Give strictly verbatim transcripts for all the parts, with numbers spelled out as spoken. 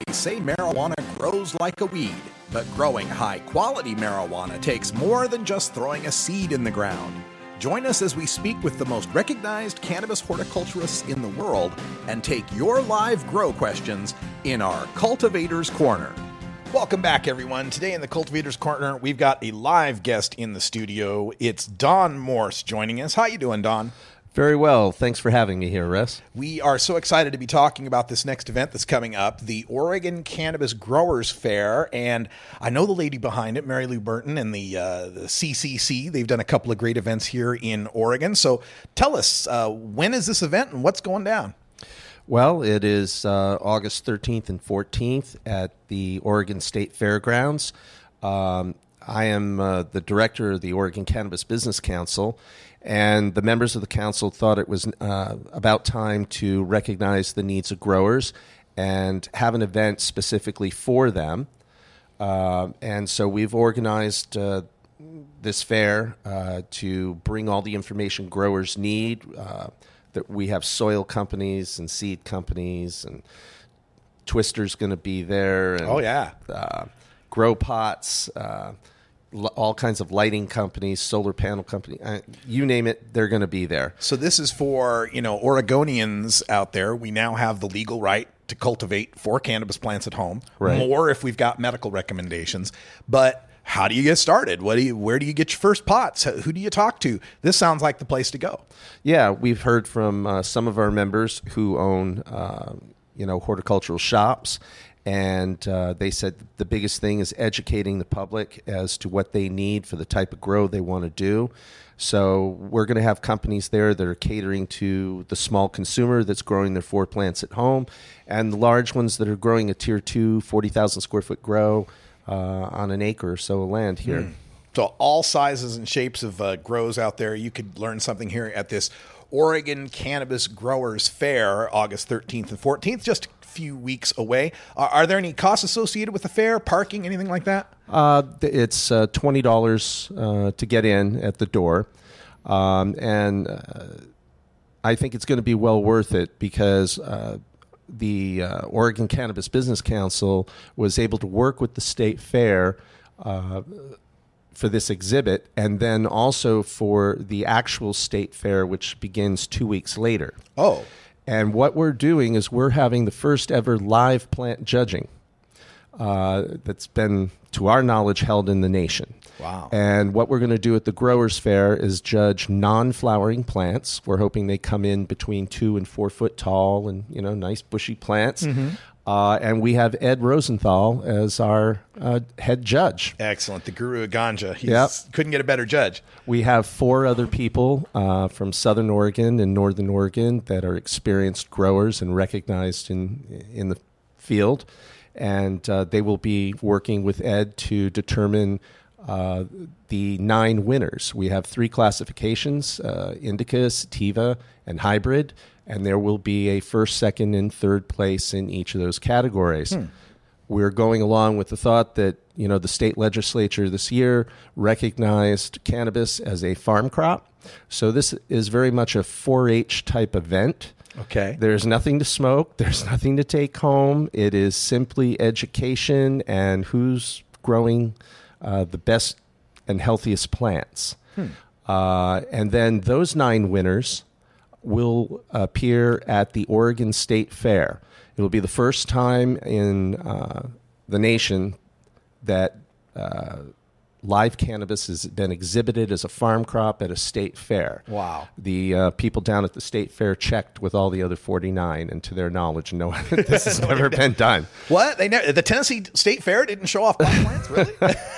say marijuana grows like a weed, but growing high-quality marijuana takes more than just throwing a seed in the ground. Join us as we speak with the most recognized cannabis horticulturists in the world and take your live grow questions in our Cultivators Corner. Welcome back, everyone. Today in the Cultivators Corner, we've got a live guest in the studio. It's Don Morse joining us. How you doing, Don? Very well. Thanks for having me here, Russ. We are so excited to be talking about this next event that's coming up, the Oregon Cannabis Growers Fair. And I know the lady behind it, Mary Lou Burton, and the, uh, the C C C. They've done a couple of great events here in Oregon. So tell us, uh, when is this event and what's going down? Well, it is uh, August thirteenth and fourteenth at the Oregon State Fairgrounds. Um, I am uh, the director of the Oregon Cannabis Business Council, and the members of the council thought it was uh, about time to recognize the needs of growers and have an event specifically for them. Uh, and so we've organized uh, this fair uh, to bring all the information growers need. Uh, that we have soil companies and seed companies, and Twister's going to be there. And, oh, yeah. Uh, grow pots, uh, l- all kinds of lighting companies, solar panel company, uh, you name it, they're going to be there. So this is for, you know, Oregonians out there. We now have the legal right to cultivate four cannabis plants at home. Right. More if we've got medical recommendations. But how do you get started? What do you, where do you get your first pots? Who do you talk to? This sounds like the place to go. Yeah, we've heard from uh, some of our members who own, uh, you know, horticultural shops, and uh, they said the biggest thing is educating the public as to what they need for the type of grow they want to do. So we're going to have companies there that are catering to the small consumer that's growing their four plants at home, and the large ones that are growing a tier two, forty thousand square foot grow Uh, on an acre or so of land here. Mm. So all sizes and shapes of uh, grows out there. You could learn something here at this Oregon Cannabis Growers Fair, August thirteenth and fourteenth, just a few weeks away. Uh, are there any costs associated with the fair, parking, anything like that? Uh, it's uh, twenty dollars uh, to get in at the door. Um, and uh, I think it's going to be well worth it because uh, the uh, Oregon Cannabis Business Council was able to work with the state fair uh, for this exhibit, and then also for the actual state fair, which begins two weeks later. Oh. And what we're doing is we're having the first ever live plant judging uh, that's been, to our knowledge, held in the nation. Wow. And what we're going to do at the Growers Fair is judge non-flowering plants. We're hoping they come in between two and four foot tall and, you know, nice bushy plants. Mm-hmm. Uh, and we have Ed Rosenthal as our uh, head judge. Excellent. The guru of ganja. He Yep. couldn't get a better judge. We have four other people uh, from Southern Oregon and Northern Oregon that are experienced growers and recognized in in the field. And uh, they will be working with Ed to determine Uh, the nine winners. We have three classifications, uh, indica, sativa, and hybrid, and there will be a first, second, and third place in each of those categories. Hmm. We're going along with the thought that, you know, the state legislature this year recognized cannabis as a farm crop. So this is very much a four H type event. Okay. There's nothing to smoke. There's nothing to take home. It is simply education and who's growing Uh, the best and healthiest plants. Hmm. Uh, and then those nine winners will appear at the Oregon State Fair. It will be the first time in uh, the nation that uh, live cannabis has been exhibited as a farm crop at a state fair. Wow. The uh, people down at the state fair checked with all the other forty-nine, and to their knowledge, no, this has never been done. What? They never, the Tennessee State Fair didn't show off pot plants? Really?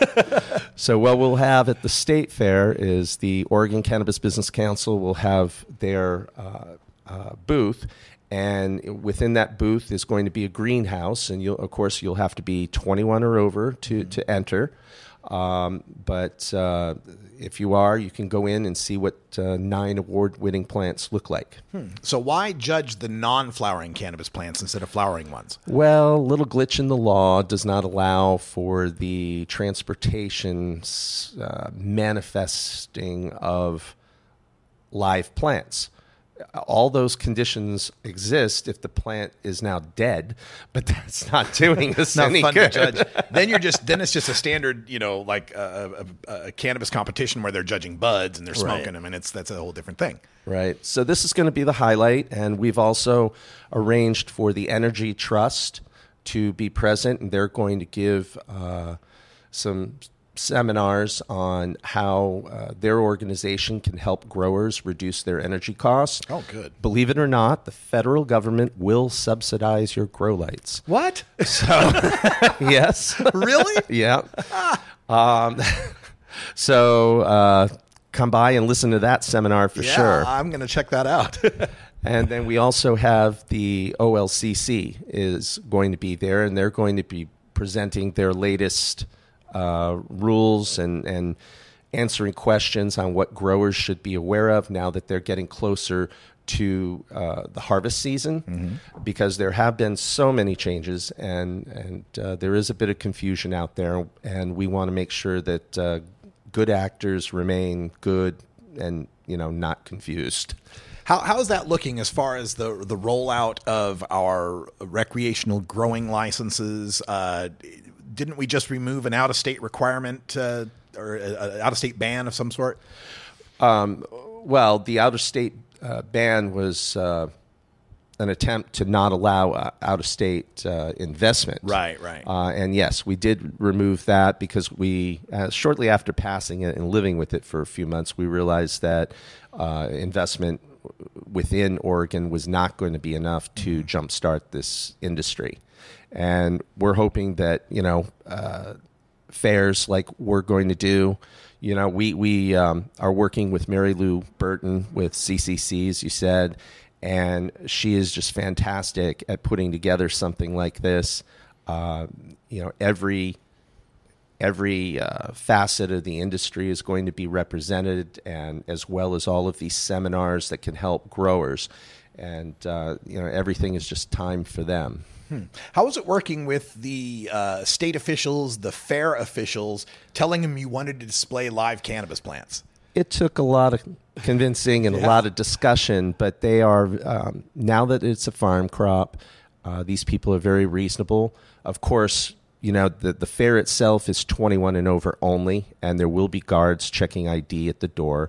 So what we'll have at the state fair is the Oregon Cannabis Business Council will have their uh, uh, booth, and within that booth is going to be a greenhouse, and you'll, of course you'll have to be twenty-one or over to, mm-hmm. to enter. Um, but uh, if you are, you can go in and see what uh, nine award-winning plants look like. Hmm. So why judge the non-flowering cannabis plants instead of flowering ones? Well, a little glitch in the law does not allow for the transportation uh, manifesting of live plants. all those conditions exist if the plant is now dead, but that's not doing us not any fun good. to judge. Then you're just then it's just a standard, you know, like a, a, a cannabis competition where they're judging buds and they're smoking Right. them, and it's that's a whole different thing. Right. So this is going to be the highlight, and we've also arranged for the Energy Trust to be present, and they're going to give uh, some seminars on how uh, their organization can help growers reduce their energy costs. Oh, good. Believe it or not, the federal government will subsidize your grow lights. What? So, yes. Really? Yeah. Um, so uh, come by and listen to that seminar for yeah, sure. I'm going to check that out. And then we also have the O L C C is going to be there, and they're going to be presenting their latest uh, rules and, and answering questions on what growers should be aware of now that they're getting closer to uh, the harvest season, mm-hmm. because there have been so many changes, and, and uh, there is a bit of confusion out there, and we want to make sure that uh, good actors remain good and, you know, not confused. How how's that looking as far as the the rollout of our recreational growing licenses? Uh, didn't we just remove an out of state requirement uh, or an out of state ban of some sort? Um, well, the out of state uh, ban was uh, an attempt to not allow uh, out of state uh, investment. Right, right. Uh, and yes, we did remove that because we uh, shortly after passing it and living with it for a few months, we realized that uh, investment within Oregon was not going to be enough to jumpstart this industry. And we're hoping that, you know, uh, fairs like we're going to do, you know, we, we um, are working with Mary Lou Burton with C C C, as you said, and she is just fantastic at putting together something like this. Uh, you know, every Every uh, facet of the industry is going to be represented, and as well as all of these seminars that can help growers. And, uh, you know, everything is just time for them. Hmm. How was it working with the uh, state officials, the fair officials, telling them you wanted to display live cannabis plants? It took a lot of convincing and yeah. a lot of discussion, but they are, um, now that it's a farm crop, uh, these people are very reasonable. Of course, you know, the, the fair itself is twenty-one and over only, and there will be guards checking I D at the door.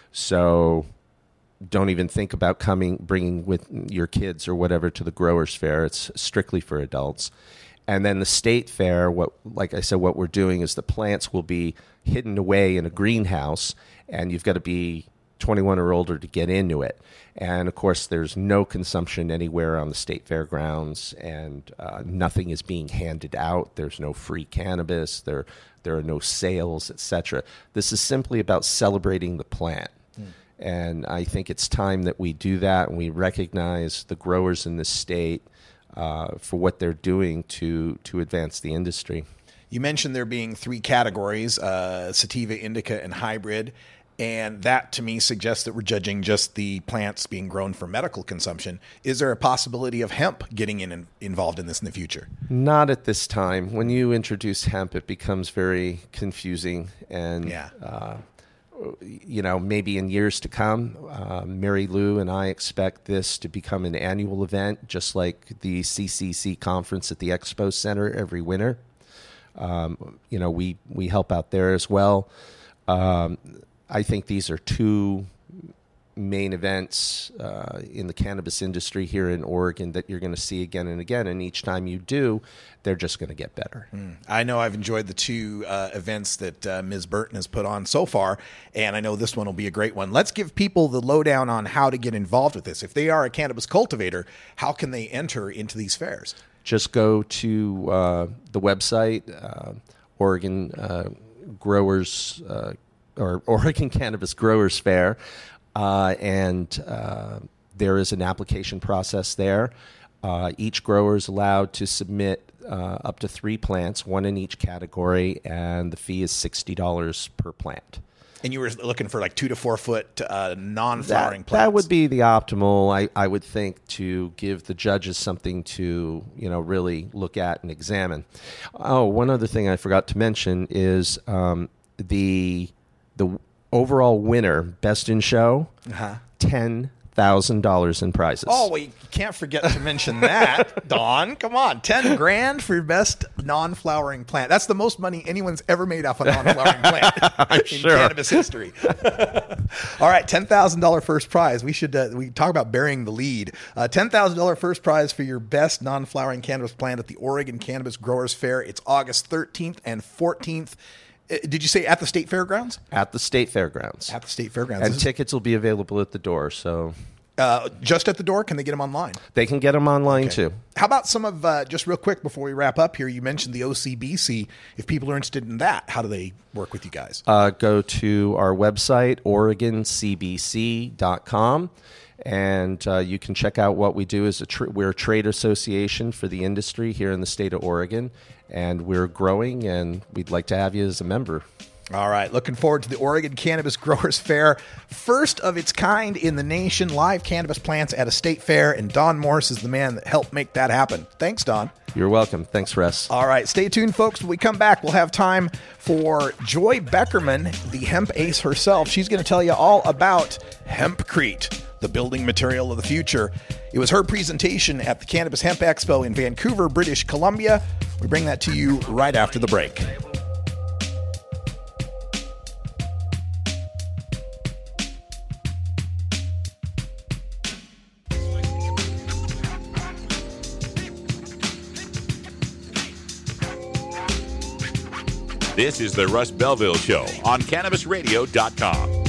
So don't even think about coming, bringing with your kids or whatever to the growers fair. It's strictly for adults. And then the state fair, what, like I said, what we're doing is the plants will be hidden away in a greenhouse, and you've got to be twenty-one or older to get into it. And, of course, there's no consumption anywhere on the state fairgrounds, and uh, nothing is being handed out. There's no free cannabis. There, there are no sales, et cetera. This is simply about celebrating the plant. Mm. And I think it's time that we do that, and we recognize the growers in this state uh, for what they're doing to, to advance the industry. You mentioned there being three categories, uh, sativa, indica, and hybrid. And that, to me, suggests that we're judging just the plants being grown for medical consumption. Is there a possibility of hemp getting in and involved in this in the future? Not at this time. When you introduce hemp, it becomes very confusing. And, yeah. uh, you know, maybe in years to come, uh, Mary Lou and I expect this to become an annual event, just like the C C C conference at the Expo Center every winter. Um, you know, we, we help out there as well. Um, I think these are two main events uh, in the cannabis industry here in Oregon that you're going to see again and again. And each time you do, they're just going to get better. Mm. I know I've enjoyed the two uh, events that uh, Miz Burton has put on so far, and I know this one will be a great one. Let's give people the lowdown on how to get involved with this. If they are a cannabis cultivator, how can they enter into these fairs? Just go to uh, the website, uh, Oregon uh, Growers uh, or Oregon Cannabis Growers Fair, uh, and uh, there is an application process there. Uh, each grower is allowed to submit uh, up to three plants, one in each category, and the fee is sixty dollars per plant. And you were looking for like two to four foot uh, non-flowering that, plants. That would be the optimal, I, I would think, to give the judges something to, you know, really look at and examine. Oh, one other thing I forgot to mention is um, the the overall winner, Best in Show, uh-huh. ten thousand dollars in prizes. Oh, well, you can't forget to mention that, Don. Come on, ten grand for your best non-flowering plant. That's the most money anyone's ever made off a non-flowering plant in sure. cannabis history. All right, ten thousand dollars first prize. We should uh, we talk about burying the lead. Uh, ten thousand dollars first prize for your best non-flowering cannabis plant at the Oregon Cannabis Growers Fair. It's August thirteenth and fourteenth. Did you say at the state fairgrounds? At the state fairgrounds. At the state fairgrounds. And tickets will be available at the door. So, uh, just at the door? Can they get them online? They can get them online, okay. too. How about some of, uh, just real quick before we wrap up here, you mentioned the O C B C. If people are interested in that, how do they work with you guys? Uh, go to our website, Oregon C B C dot com. And uh, you can check out what we do. As a tra- we're a trade association for the industry here in the state of Oregon, and we're growing, and we'd like to have you as a member. All right. Looking forward to the Oregon Cannabis Growers Fair. First of its kind in the nation, live cannabis plants at a state fair, and Don Morse is the man that helped make that happen. Thanks, Don. You're welcome. Thanks, Russ. All right. Stay tuned, folks. When we come back, we'll have time for Joy Beckerman, the hemp ace herself. She's going to tell you all about hempcrete, the building material of the future. It was her presentation at the Cannabis Hemp Expo in Vancouver, British Columbia. We bring that to you right after the break. This is the Russ Belville Show on Cannabis Radio dot com.